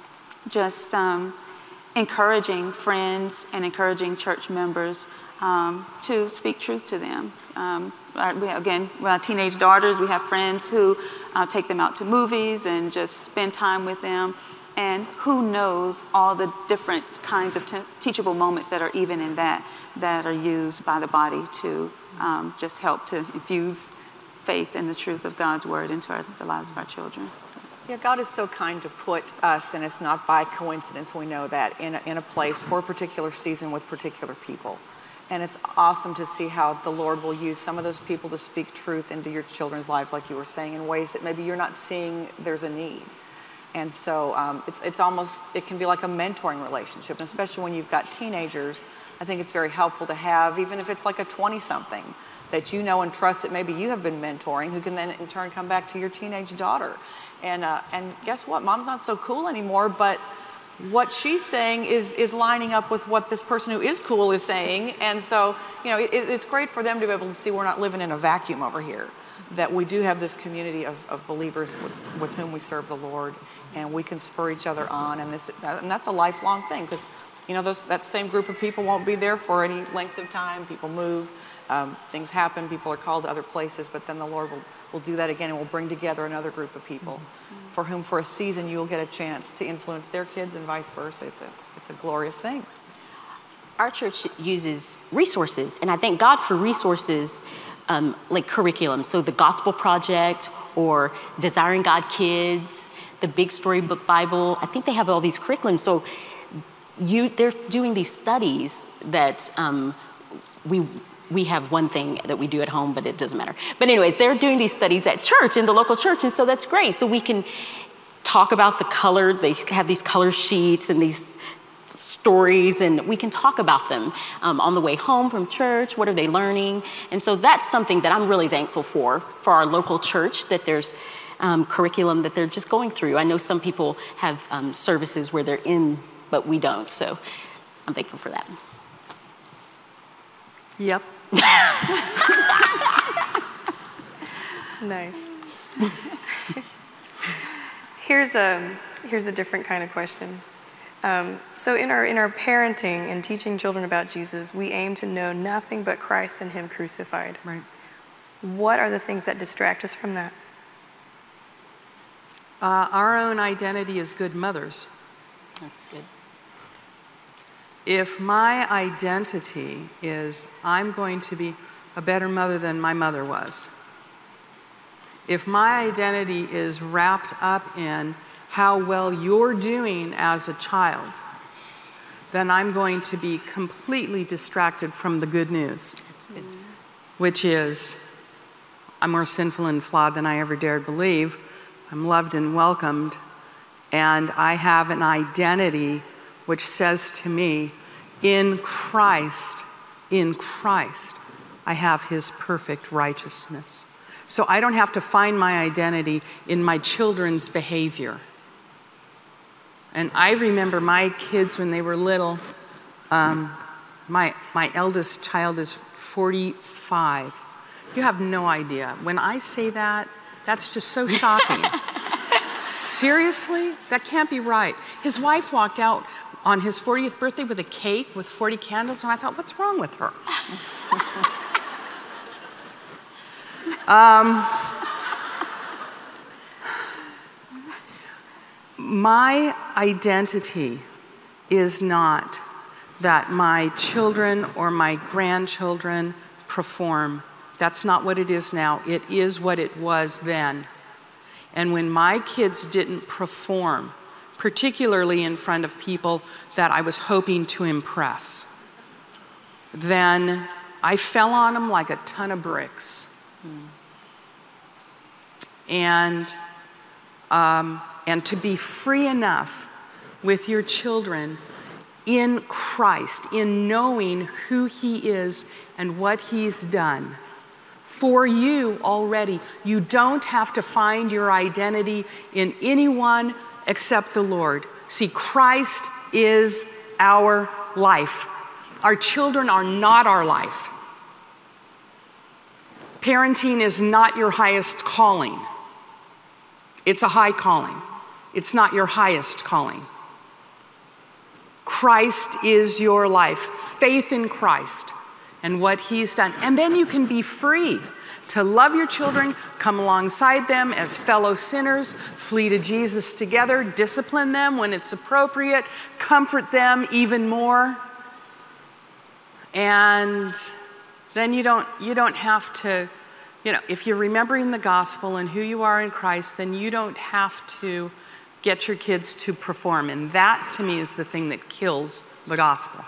just um, encouraging friends and encouraging church members um, to speak truth to them. Um, we have, again, we have teenage daughters. We have friends who uh, take them out to movies and just spend time with them. And who knows all the different kinds of te- teachable moments that are even in that, that are used by the body to um, just help to infuse faith and the truth of God's word into our, the lives of our children. Yeah, God is so kind to put us, and it's not by coincidence, we know that, in a, in a place for a particular season with particular people. And it's awesome to see how the Lord will use some of those people to speak truth into your children's lives, like you were saying, in ways that maybe you're not seeing there's a need. And so um, it's, it's almost, it can be like a mentoring relationship, and especially when you've got teenagers. I think it's very helpful to have, even if it's like a twenty-something, that you know and trust that maybe you have been mentoring, who can then in turn come back to your teenage daughter. And uh, and guess what? Mom's not so cool anymore, but what she's saying is is lining up with what this person who is cool is saying. And so, you know, it, it's great for them to be able to see we're not living in a vacuum over here, that we do have this community of, of believers with, with whom we serve the Lord, and we can spur each other on. And this and that's a lifelong thing, because, you know, those, that same group of people won't be there for any length of time. People move, um, things happen, people are called to other places, but then the Lord will, will do that again and will bring together another group of people mm-hmm. for whom for a season you'll get a chance to influence their kids and vice versa. It's a, it's a glorious thing. Our church uses resources, and I thank God for resources um, like curriculum. So the Gospel Project or Desiring God Kids, the Big Storybook Bible, I think they have all these curriculums. So you, they're doing these studies that um, we we have one thing that we do at home, but it doesn't matter. But anyways, they're doing these studies at church, in the local church, and so that's great. So we can talk about the color. They have these color sheets and these stories, and we can talk about them um, on the way home from church. What are they learning? And so that's something that I'm really thankful for, for our local church, that there's um, curriculum that they're just going through. I know some people have um, services where they're in, but we don't. So I'm thankful for that. Yep. Nice. Here's a here's a different kind of question. Um, so in our in our parenting and teaching children about Jesus, we aim to know nothing but Christ and Him crucified. Right. What are the things that distract us from that? Uh, our own identity as good mothers. That's good. If my identity is I'm going to be a better mother than my mother was, if my identity is wrapped up in how well you're doing as a child, then I'm going to be completely distracted from the good news, That's good. which is I'm more sinful and flawed than I ever dared believe. I'm loved and welcomed, and I have an identity which says to me, in Christ, in Christ, I have His perfect righteousness. So I don't have to find my identity in my children's behavior. And I remember my kids when they were little. Um, my, my eldest child is forty-five. You have no idea. When I say that, that's just so shocking. Seriously? That can't be right. His wife walked out on his fortieth birthday with a cake with forty candles, and I thought, what's wrong with her? um, my identity is not that my children or my grandchildren perform. That's not what it is now. It is what it was then. And when my kids didn't perform, particularly in front of people that I was hoping to impress, then I fell on them like a ton of bricks. Hmm. And, um, and to be free enough with your children in Christ, in knowing who He is and what He's done for you already. You don't have to find your identity in anyone except the Lord. See, Christ is our life. Our children are not our life. Parenting is not your highest calling. It's a high calling. It's not your highest calling. Christ is your life. Faith in Christ and what He's done. And then you can be free to love your children, come alongside them as fellow sinners, flee to Jesus together, discipline them when it's appropriate, comfort them even more. And then you don't, you don't have to, you know, if you're remembering the gospel and who you are in Christ, then you don't have to get your kids to perform. And that, to me, is the thing that kills the gospel.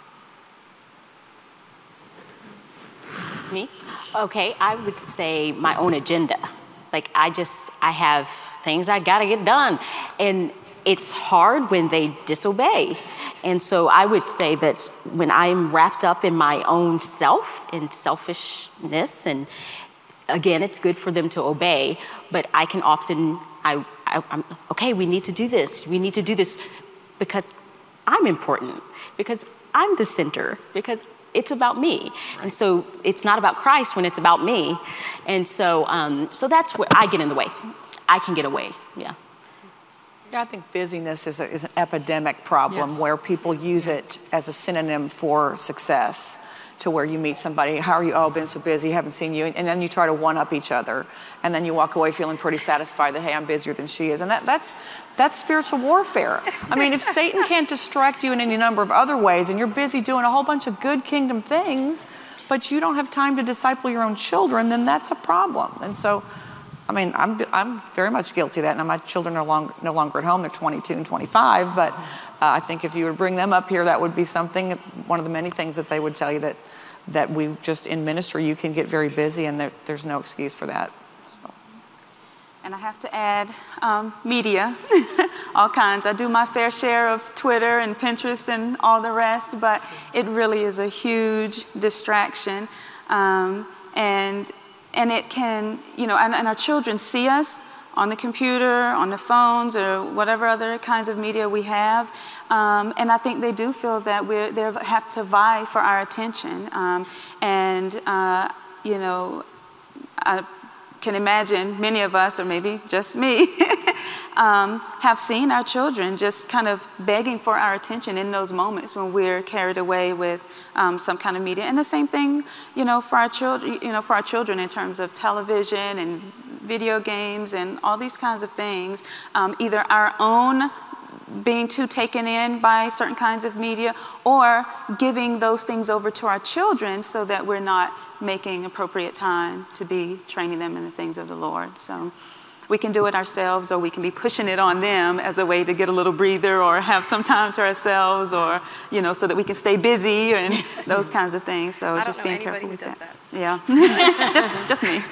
Me? Okay, I would say my own agenda. Like, I just, I have things I gotta get done. And it's hard when they disobey. And so I would say that when I'm wrapped up in my own self, in selfishness, and again, it's good for them to obey, but I can often, I, I, I'm, okay, we need to do this. We need to do this because I'm important, because I'm the center, because it's about me. Right. And so it's not about Christ when it's about me. And so, um, so that's where I get in the way. I can get away, yeah. Yeah, I think busyness is, a, is an epidemic problem. Yes. Where people use it as a synonym for success, to where you meet somebody, how are you? Oh, been so busy, haven't seen you. And then you try to one-up each other. And then you walk away feeling pretty satisfied that, hey, I'm busier than she is. And that, that's, that's spiritual warfare. I mean, if Satan can't distract you in any number of other ways, and you're busy doing a whole bunch of good kingdom things, but you don't have time to disciple your own children, then that's a problem. And so, I mean, I'm, I'm very much guilty of that. Now, my children are long, no longer at home. They're twenty-two and twenty-five. But uh, I think if you were to bring them up here, that would be something, one of the many things that they would tell you, that, that we just, in ministry, you can get very busy, and there, there's no excuse for that. So. And I have to add um, media, all kinds. I do my fair share of Twitter and Pinterest and all the rest, but it really is a huge distraction. Um, and And it can, you know, and, and our children see us on the computer, on the phones, or whatever other kinds of media we have. Um, and I think they do feel that we they have to vie for our attention. Um, and, uh, you know, I can imagine many of us, or maybe just me, um, have seen our children just kind of begging for our attention in those moments when we're carried away with um, some kind of media. And the same thing, you know, for our children, you know, for our children in terms of television and video games and all these kinds of things, um, either our own being too taken in by certain kinds of media, or giving those things over to our children so that we're not making appropriate time to be training them in the things of the Lord. So we can do it ourselves, or we can be pushing it on them as a way to get a little breather or have some time to ourselves, or, you know, so that we can stay busy and those kinds of things. So I just don't know being careful with does that. that. Yeah, just, just me.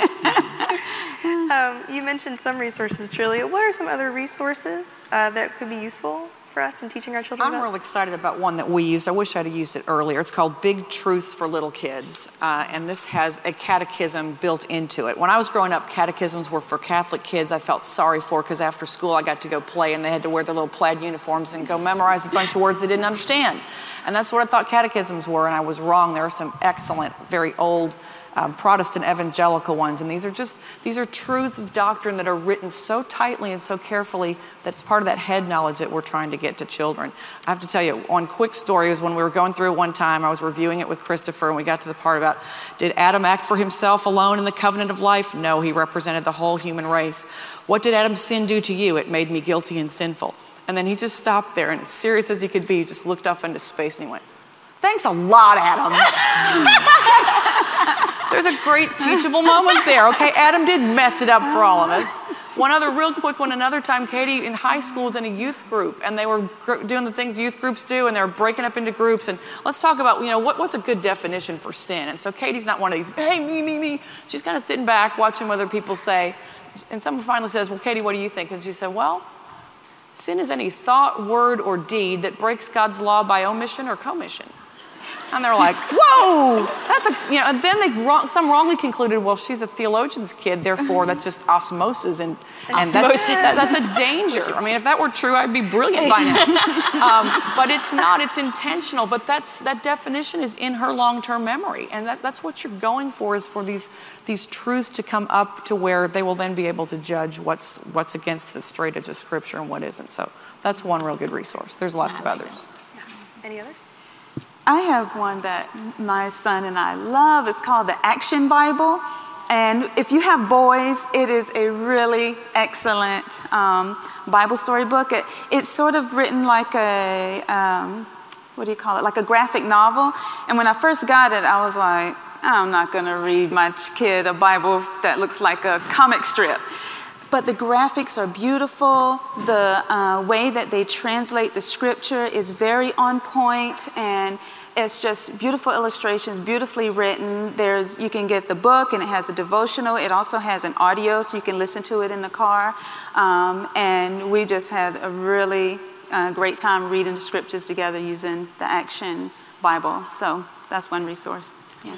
um, you mentioned some resources, Julia. What are some other resources uh, that could be useful for us in teaching our children I'm about? real excited about one that we used. I wish I'd have used it earlier. It's called Big Truths for Little Kids, uh, and this has a catechism built into it. When I was growing up, catechisms were for Catholic kids. I felt sorry for, because after school I got to go play, and they had to wear their little plaid uniforms and go memorize a bunch of words they didn't understand. And that's what I thought catechisms were, and I was wrong. There are some excellent, very old um, Protestant evangelical ones. And these are just, these are truths of doctrine that are written so tightly and so carefully that it's part of that head knowledge that we're trying to get to children. I have to tell you, one quick story is when we were going through it one time, I was reviewing it with Christopher, and we got to the part about, did Adam act for himself alone in the covenant of life? No, he represented the whole human race. What did Adam's sin do to you? It made me guilty and sinful. And then he just stopped there, and as serious as he could be, he just looked off into space and he went, thanks a lot, Adam. There's a great teachable moment there. Okay, Adam did mess it up for all of us. One other real quick one, another time, Katie in high school was in a youth group, and they were gr- doing the things youth groups do, and they were breaking up into groups, and let's talk about, you know, what, what's a good definition for sin? And so Katie's not one of these, hey, me, me, me. She's kind of sitting back, watching what other people say, and someone finally says, well, Katie, what do you think? And she said, well, sin is any thought, word, or deed that breaks God's law by omission or commission. And they're like, whoa, that's a, you know, and then they wrong, some wrongly concluded, well, she's a theologian's kid, therefore that's just osmosis, and, and that, that, that's a danger. I mean, if that were true, I'd be brilliant by now. Um, but it's not, it's intentional, but that's, that definition is in her long-term memory, and that, that's what you're going for, is for these, these truths to come up to where they will then be able to judge what's, what's against the straight edge of Scripture and what isn't. So that's one real good resource. There's lots of others. Yeah. Any others? I have one that my son and I love. It's called the Action Bible. And if you have boys, it is a really excellent um, Bible story book. It, it's sort of written like a, um, what do you call it, like a graphic novel. And when I first got it, I was like, I'm not going to read my kid a Bible that looks like a comic strip. But the graphics are beautiful. The uh, way that they translate the scripture is very on point, and it's just beautiful illustrations, beautifully written. There's, you can get the book, and it has the devotional. It also has an audio, so you can listen to it in the car. Um, and we just had a really uh, great time reading the scriptures together using the Action Bible. So that's one resource. Yeah.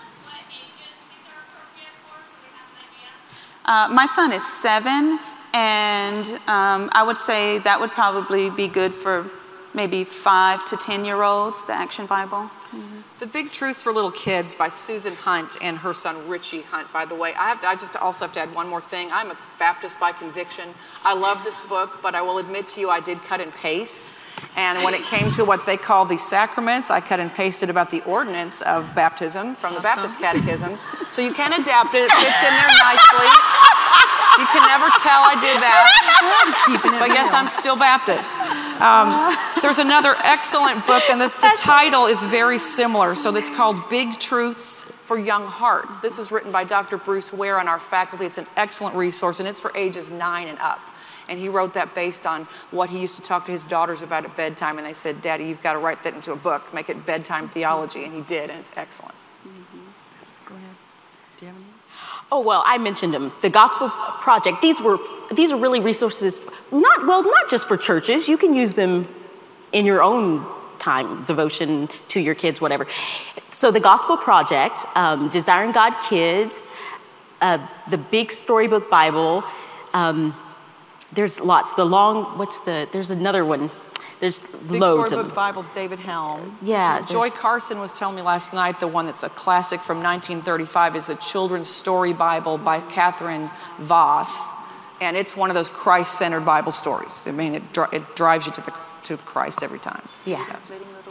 Uh, my son is seven, and um, I would say that would probably be good for maybe five to ten-year-olds, the Action Bible. Mm-hmm. The Big Truths for Little Kids by Susan Hunt and her son Richie Hunt, by the way. I, have to, I just also have to add one more thing. I'm a Baptist by conviction. I love this book, but I will admit to you I did cut and paste. And when it came to what they call the sacraments, I cut and pasted about the ordinance of baptism from the Baptist Catechism. So you can adapt it. It fits in there nicely. You can never tell I did that. But yes, I'm still Baptist. Um, there's another excellent book, and the, the title is very similar. So it's called Big Truths for Young Hearts. This is written by Doctor Bruce Ware on our faculty. It's an excellent resource, and it's for ages nine and up. And he wrote that based on what he used to talk to his daughters about at bedtime. And they said, Daddy, you've got to write that into a book, make it bedtime theology. And he did, and it's excellent. Mm-hmm. Go ahead. Do you have any? Oh, well, I mentioned them. The Gospel Project, these were these are really resources, not well, not just for churches. You can use them in your own time, devotion to your kids, whatever. So the Gospel Project, um, Desiring God Kids, uh, the Big Storybook Bible, um, there's lots. The long, what's the, there's another one. There's Big loads Storybook of Bible, David Helm. Yeah. Joy Carson was telling me last night the one that's a classic from nineteen thirty-five is the Children's Story Bible by Catherine Voss. And it's one of those Christ-centered Bible stories. I mean, it, dri- it drives you to the to Christ every time. Yeah. Yeah.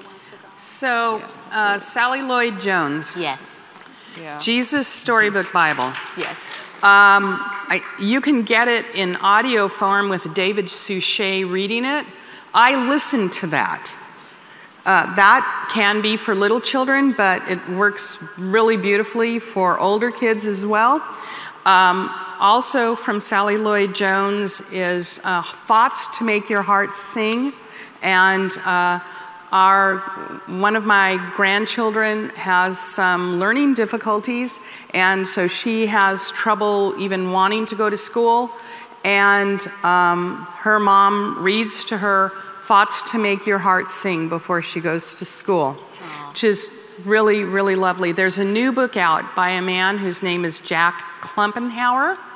So, uh, Sally Lloyd Jones, Yes. Yeah. Jesus Storybook Bible. Yes. Um, I, you can get it in audio form with David Suchet reading it. I listened to that. Uh, that can be for little children, but it works really beautifully for older kids as well. Um, also from Sally Lloyd Jones is uh, Thoughts to Make Your Heart Sing. And uh, our, one of my grandchildren has some learning difficulties, and so she has trouble even wanting to go to school. And um, her mom reads to her Thoughts to Make Your Heart Sing before she goes to school, Aww. Which is really, really lovely. There's a new book out by a man whose name is Jack Klumpenhauer.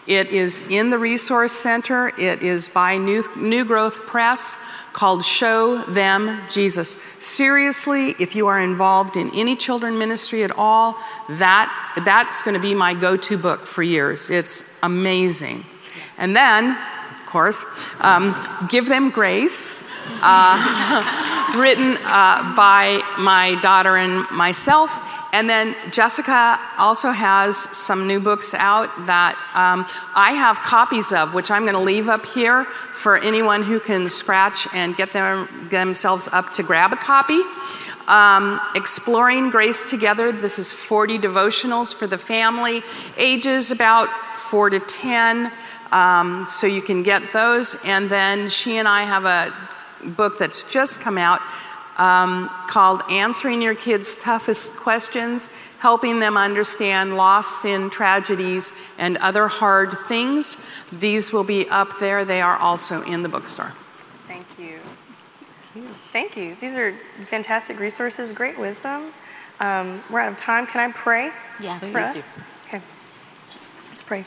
It is in the Resource Center. It is by New, New Growth Press, called Show Them Jesus. Seriously, if you are involved in any children ministry at all, that that's going to be my go-to book for years. It's amazing. And then, of course, um, Give Them Grace, uh, written uh, by my daughter and myself. And then Jessica also has some new books out that um, I have copies of, which I'm going to leave up here for anyone who can scratch and get them, themselves up to grab a copy. Um, Exploring Grace Together. This is forty devotionals for the family, ages about four to ten, um, so you can get those. And then she and I have a book that's just come out Um, called Answering Your Kids' Toughest Questions, helping them understand loss, sin, tragedies, and other hard things. These will be up there. They are also in the bookstore. Thank you. Thank you. Thank you. These are fantastic resources, great wisdom. Um, we're out of time. Can I pray Yeah, for please us? do. Okay. Let's pray.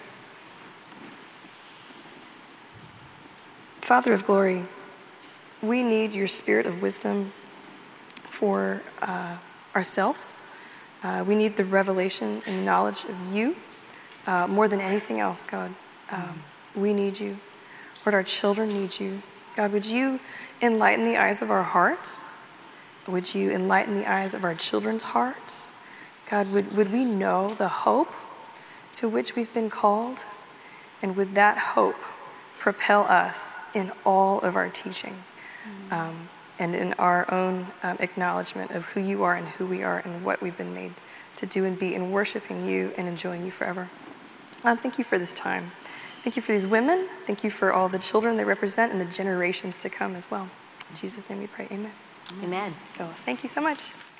Father of glory, we need your spirit of wisdom for uh, ourselves. Uh, we need the revelation and the knowledge of you uh, more than anything else, God. Um, we need you. Lord, our children need you. God, would you enlighten the eyes of our hearts? Would you enlighten the eyes of our children's hearts? God, would, would we know the hope to which we've been called? And would that hope propel us in all of our teaching? Um, and in our own um, acknowledgement of who you are and who we are and what we've been made to do and be in worshiping you and enjoying you forever. God, thank you for this time. Thank you for these women. Thank you for all the children they represent and the generations to come as well. In Jesus' name we pray, amen. Amen. Go. Thank you so much.